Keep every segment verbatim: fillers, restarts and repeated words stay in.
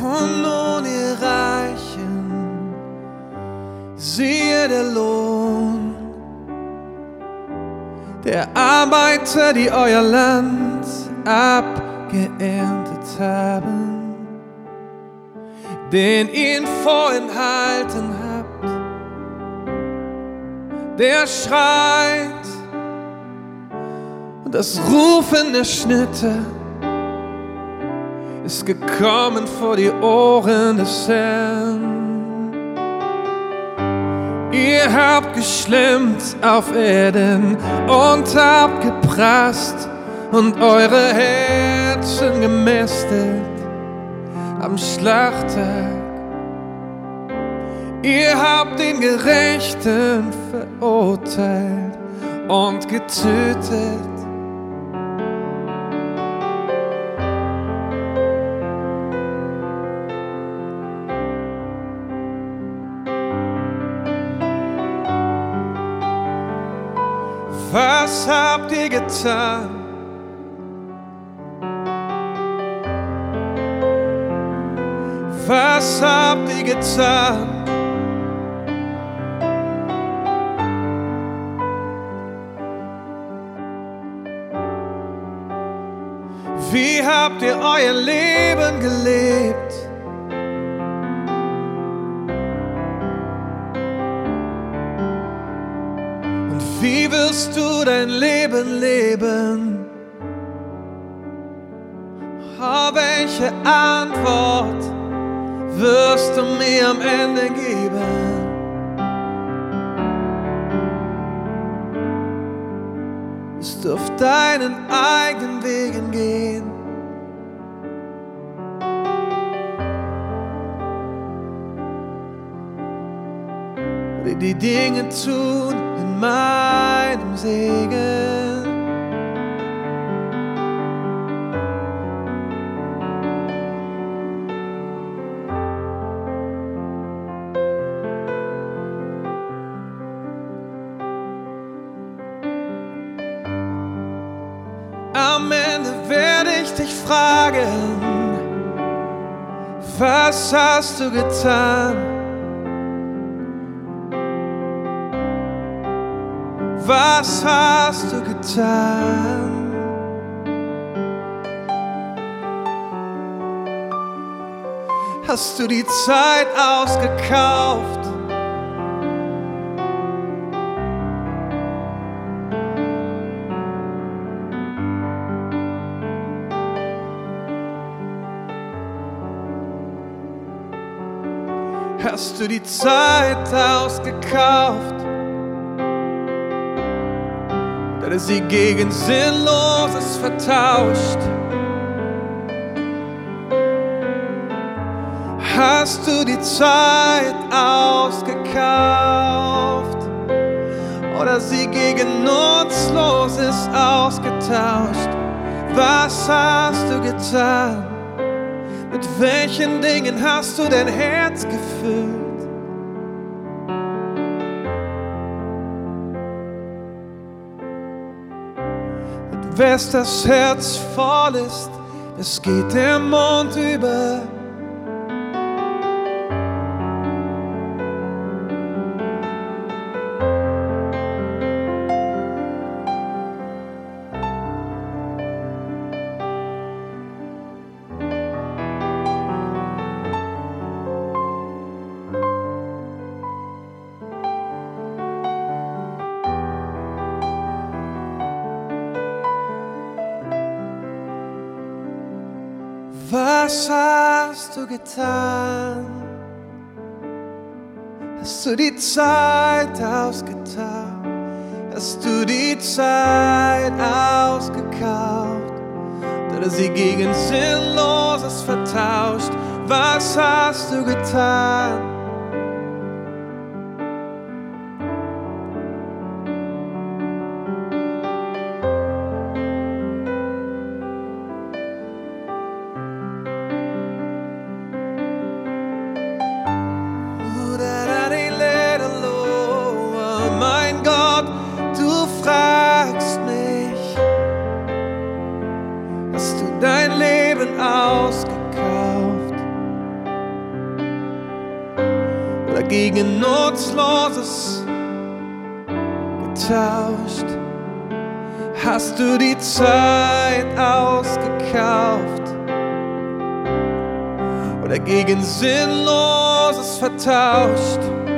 Und nun, ihr Reichen, siehe der Lohn der Arbeiter, die euer Land abgeerntet haben, den ihr ihn vorenthalten habt. Der schreit und das Rufen der Schnitte ist gekommen vor die Ohren des Herrn. Ihr habt geschlemmt auf Erden und habt geprasst und eure Herzen gemästet am Schlachttag. Ihr habt den Gerechten verurteilt und getötet. Was habt ihr getan? Was habt ihr getan? Wie habt ihr euer Leben gelebt? Wie wirst du dein Leben leben? Oh, welche Antwort wirst du mir am Ende geben? Wirst du auf deinen eigenen Wegen gehen? Oder die Dinge tun in meinem Segen? Am Ende werde ich dich fragen, was hast du getan? Was hast du getan? Hast du die Zeit ausgekauft? Hast du die Zeit ausgekauft? Oder sie gegen Sinnloses vertauscht? Hast du die Zeit ausgekauft? Oder sie gegen Nutzloses ausgetauscht? Was hast du getan? Mit welchen Dingen hast du dein Herz gefüllt? Und wes das Herz voll ist, es geht der Mund über. Was hast du getan? Hast du die Zeit ausgetan? Hast du die Zeit ausgekauft? Oder sie gegen Sinnloses vertauscht? Was hast du getan? Dein Leben ausgekauft? gegen Nutzloses getauscht? Hast du die Zeit ausgekauft oder gegen Sinnloses vertauscht?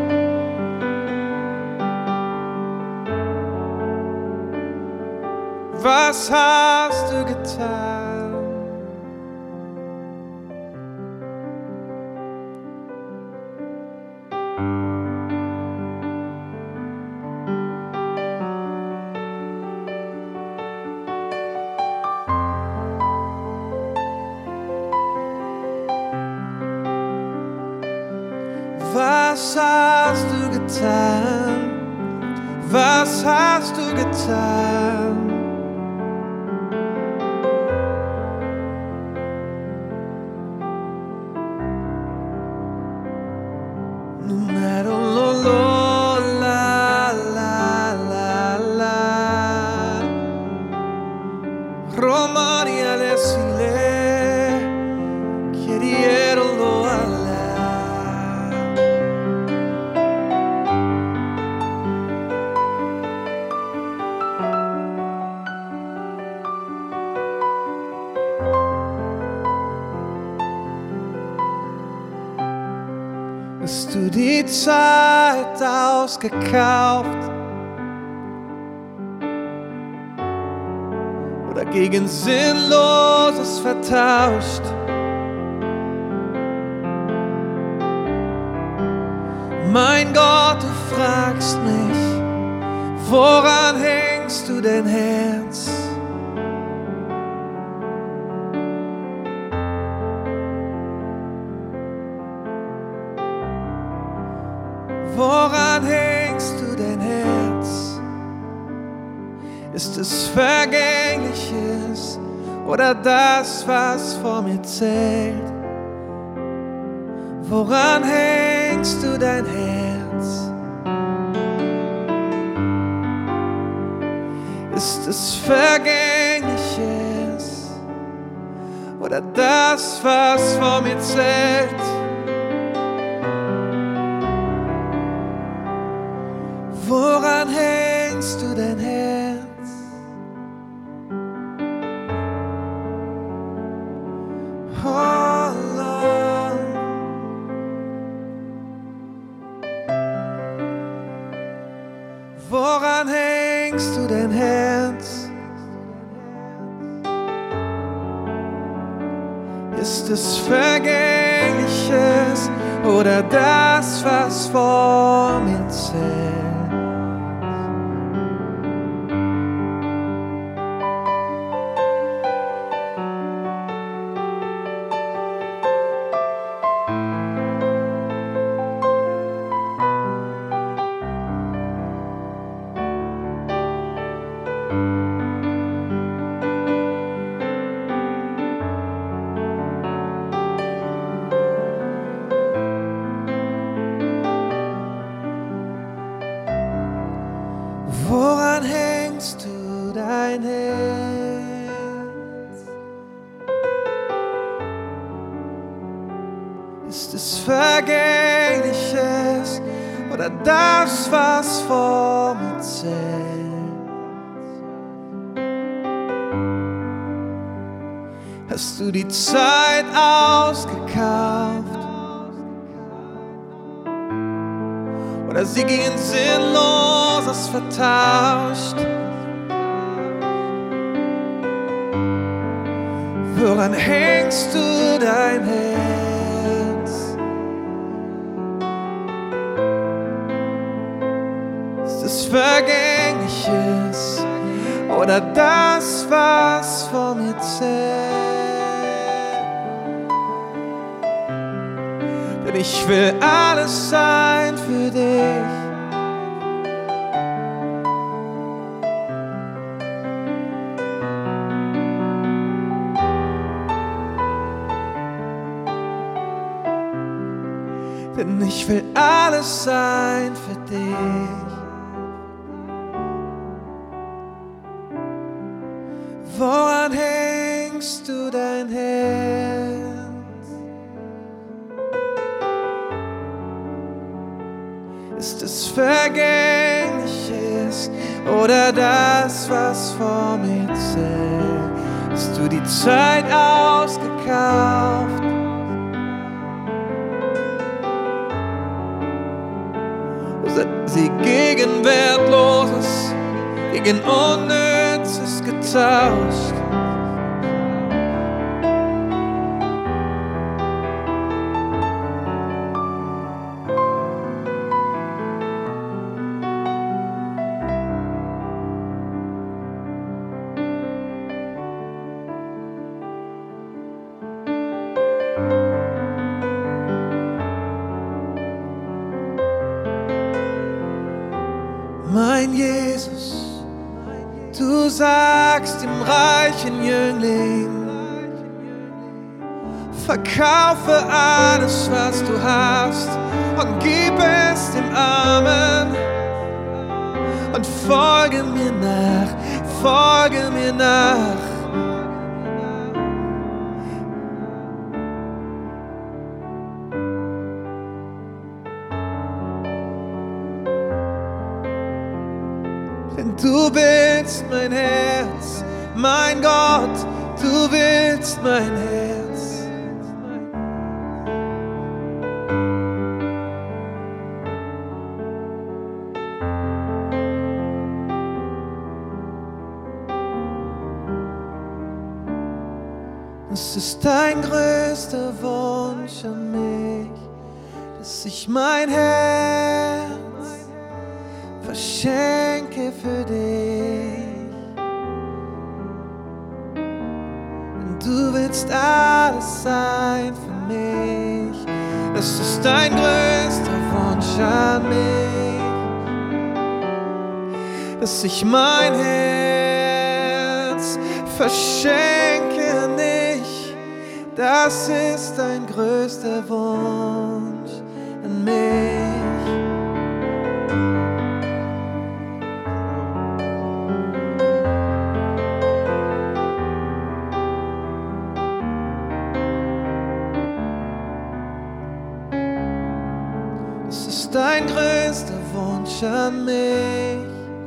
Was hast du getan? Was hast du getan? Was hast du getan? Romania lesile chiediero lo Allah. Hast du die Zeit ausgekauft oder gegen Sinnloses vertauscht? Mein Gott, du fragst mich, woran hängst du dein Herz? Woran hängst du dein Herz? Ist es Vergängliches oder das, was vor mir zählt? Woran hängst du dein Herz? Ist es Vergängliches oder das, was vor mir zählt? Woran hängst du dein Herz? Oh Lord. Woran hängst du dein Herz? Ist es Vergängliches oder das, was vor mir zählt? Woran hängst du dein Herz? Ist es Vergängliches oder das, was vor mir zählt? Hast du die Zeit ausgekauft oder sie gegen Sinnloses vertauscht? Woran hängst du dein Herz? Ist es Vergängliches oder das, was vor mir zählt? Denn ich will alles sein für dich. Denn ich will alles sein für dich. Woran hängst du dein Herz? ist es vergänglich ist oder das, was vor mir zählt. Hast du die Zeit ausgekauft? Oder sie gegen Wertloses, gegen Unnützes getauscht? Mein Jesus, du sagst dem reichen Jüngling, verkaufe alles, was du hast und gib es dem Armen und folge mir nach, folge mir nach. Denn du willst mein Herz, mein Gott, du willst mein Herz. Es ist dein größter Wunsch an mich, dass ich mein Herz verschenke für dich. Und du willst alles sein für mich. Das ist dein größter Wunsch an mich, dass ich mein Herz verschenke an dich. Das ist dein größter Wunsch an mich. Das ist dein größter Wunsch an mich,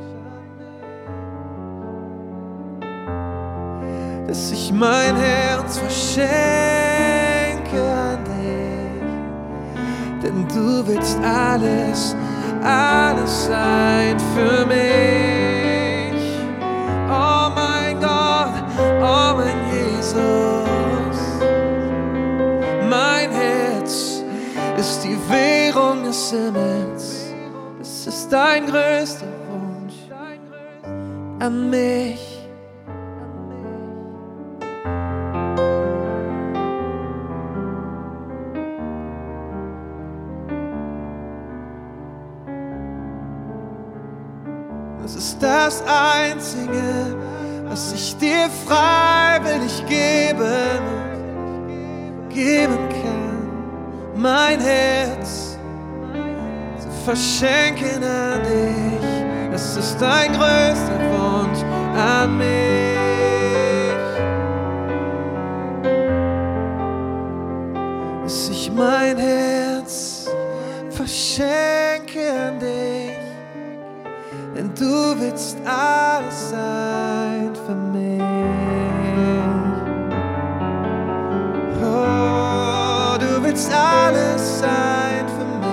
dass ich mein Herz verschenke an dich. Denn du willst alles, alles sein für mich. Oh mein Gott, oh mein Jesus, mein Herz ist die Währung des Himmels. Es ist dein größter Wunsch an mich. Es ist das Einzige, was ich dir freiwillig geben, geben kann. Mein Herz zu verschenken an dich. Das ist dein größter Wunsch an mich, dass ich mein Herz verschenke an dich. Denn du willst alles sein für mich. Oh, du willst alles sein für mich.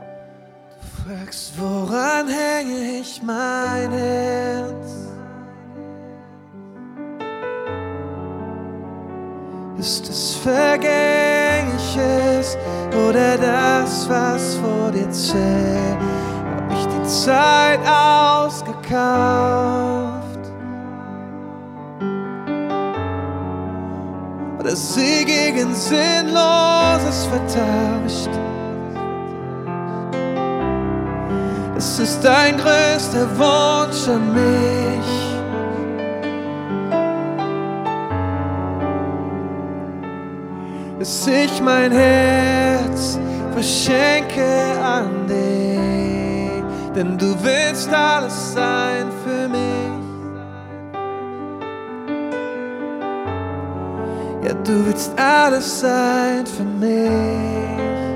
Fragst, woran hänge ich mein Herz? Trübstes, Vergängliches oder das, was vor dir zählt, hab ich die Zeit ausgekauft. Oder sie gegen Sinnloses vertauscht. Es ist dein größter Wunsch an mich, dass ich mein Herz verschenke an dich, denn du willst alles sein für mich. Ja, du willst alles sein für mich.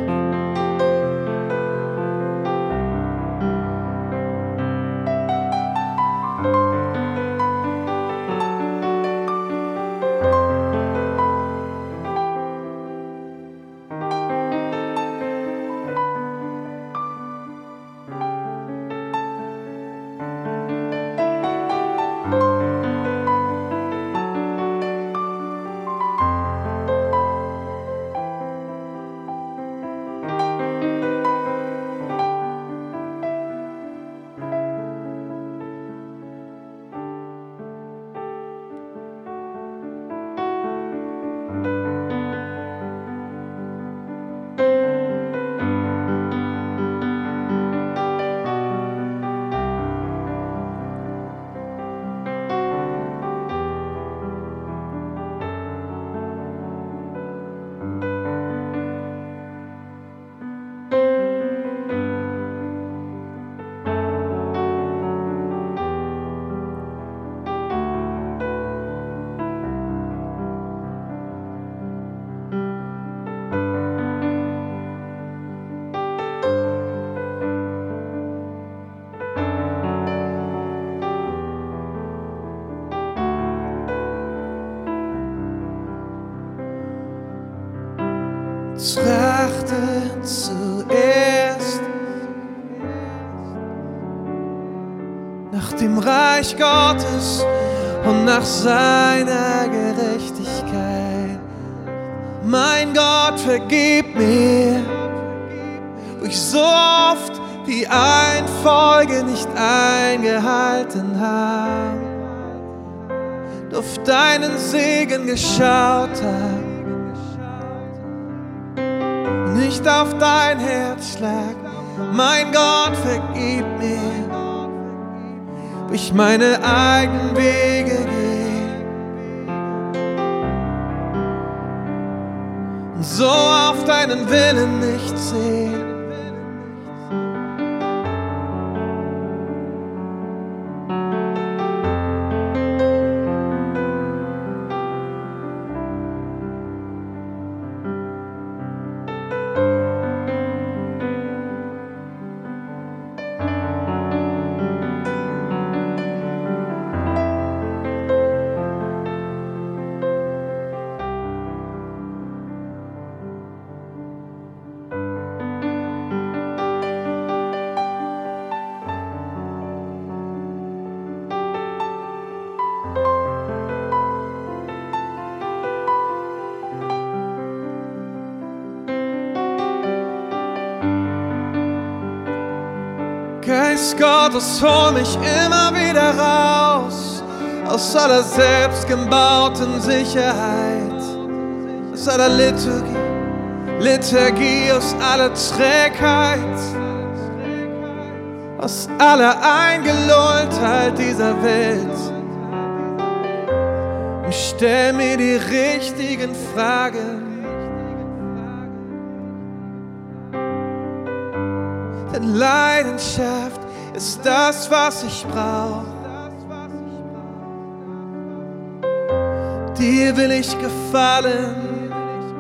Trachte zuerst nach dem Reich Gottes und nach seiner Gerechtigkeit. Mein Gott, vergib mir, wo ich so oft die Einfolge nicht eingehalten habe, auf deinen Segen geschaut habe, nicht auf dein Herzschlag. Mein Gott, vergib mir, wo ich meine eigenen Wege gehe und so auf deinen Willen nicht sehe. Geist Gottes, hol mich immer wieder raus aus aller selbstgebauten Sicherheit, aus aller Liturgie, Liturgie, aus aller Trägheit, aus aller Eingelulltheit dieser Welt und stell mir die richtigen Fragen. Denn Leidenschaft ist das, was ich brauch. Dir will ich gefallen.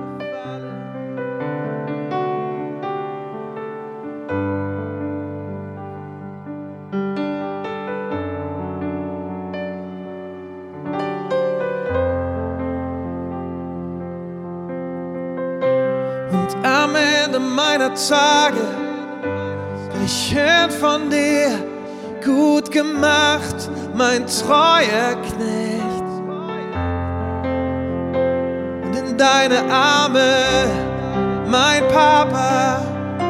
Und am Ende meiner Tage ich hör von dir, gut gemacht, mein treuer Knecht. Und in deine Arme, mein Papa.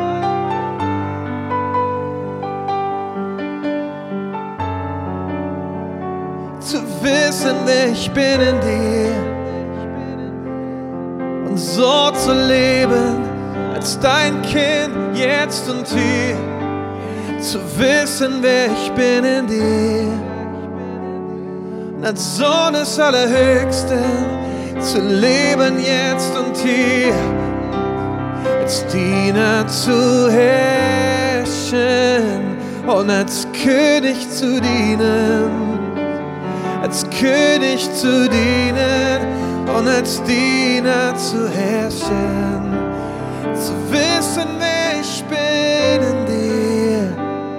Zu wissen, ich bin in dir und so zu leben als dein Kind jetzt und hier. Zu wissen, wer ich bin in dir und als Sohn des Allerhöchsten zu leben jetzt und hier. Als Diener zu herrschen und als König zu dienen. Als König zu dienen und als Diener zu herrschen. Zu wissen, wer ich bin in dir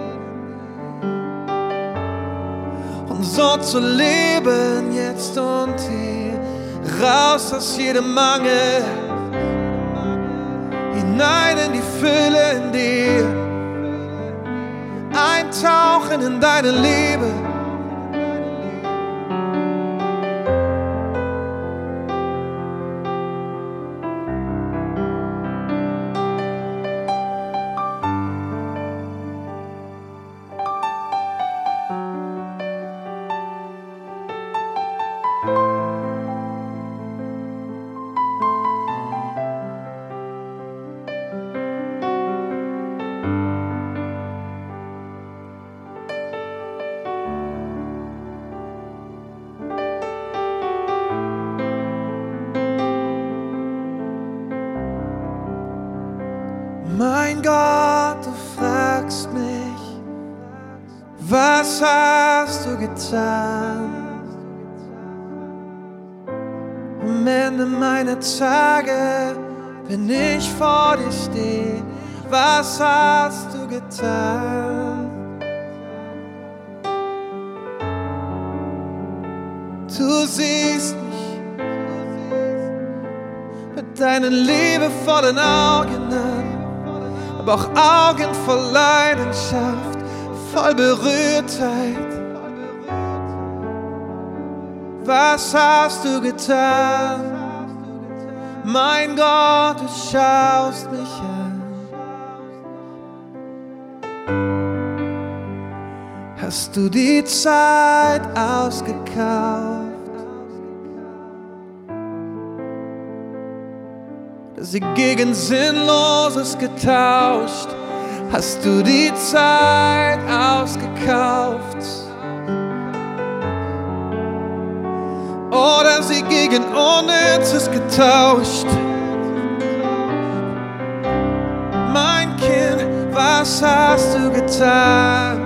und so zu leben jetzt und hier. Raus aus jedem Mangel, hinein in die Fülle in dir. Eintauchen in deine Liebe. Mein Gott, du fragst mich, was hast du getan? Am Ende meiner Tage, wenn ich vor dir stehe, was hast du getan? Du siehst mich mit deinen liebevollen Augen an, aber auch Augen voll Leidenschaft, voll Berührtheit. Was hast du getan? Mein Gott, du schaust mich an. Hast du die Zeit ausgekauft? Sie gegen Sinnloses getauscht, hast du die Zeit ausgekauft? Oder sie gegen Unnützes getauscht? Mein Kind, was hast du getan?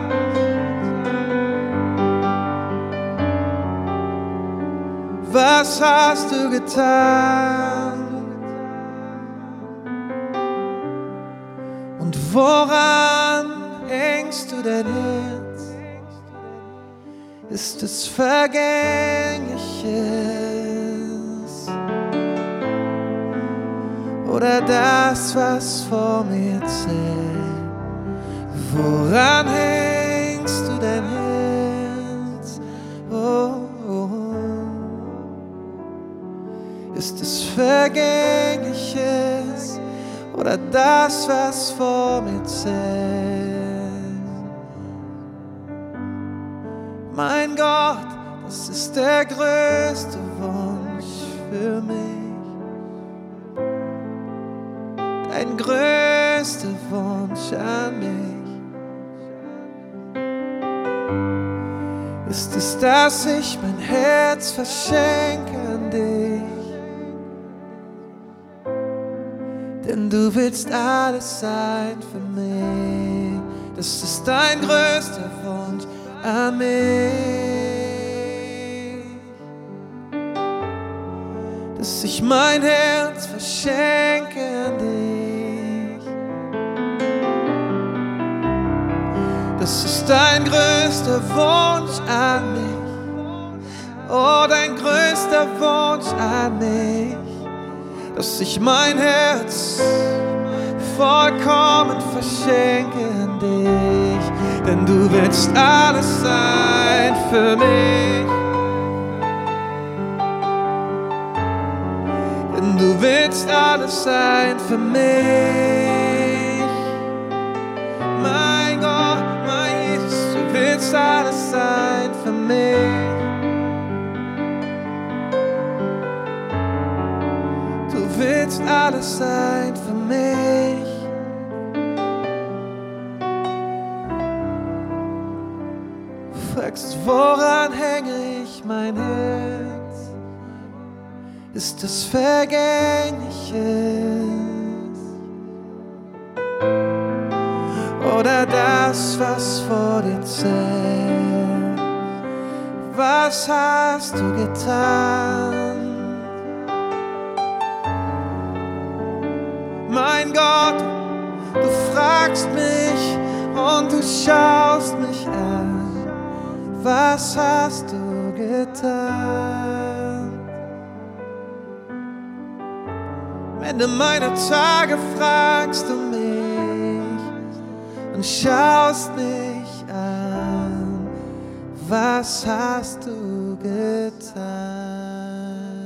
Was hast du getan? Und woran hängst du dein Herz? Ist es Vergängliches oder das, was vor mir zählt? Woran hängst du dein Herz? Oh, oh, oh. Ist es Vergängliches oder das, was vor mir zählt? Mein Gott, das ist der größte Wunsch für mich. Dein größter Wunsch an mich ist es, dass ich mein Herz verschenke an dich. Denn du willst alles sein für mich. Das ist dein größter Wunsch an mich. Dass ich mein Herz verschenke an dich. Das ist dein größter Wunsch an mich. Oh, dein größter Wunsch an mich. Dass ich mein Herz vollkommen verschenke an dich. Denn du willst alles sein für mich. Denn willst alles sein für mich. Mein Gott, mein Jesus, du willst alles sein für mich. Du willst alles sein für mich. Du fragst, woran hänge ich mein Herz? Ist es Vergängliches oder das, was vor dir zählt? Was hast du getan? Mein Gott, du fragst mich und du schaust mich an. Was hast du getan? Am Ende meiner Tage fragst du mich und schaust mich an. Was hast du getan?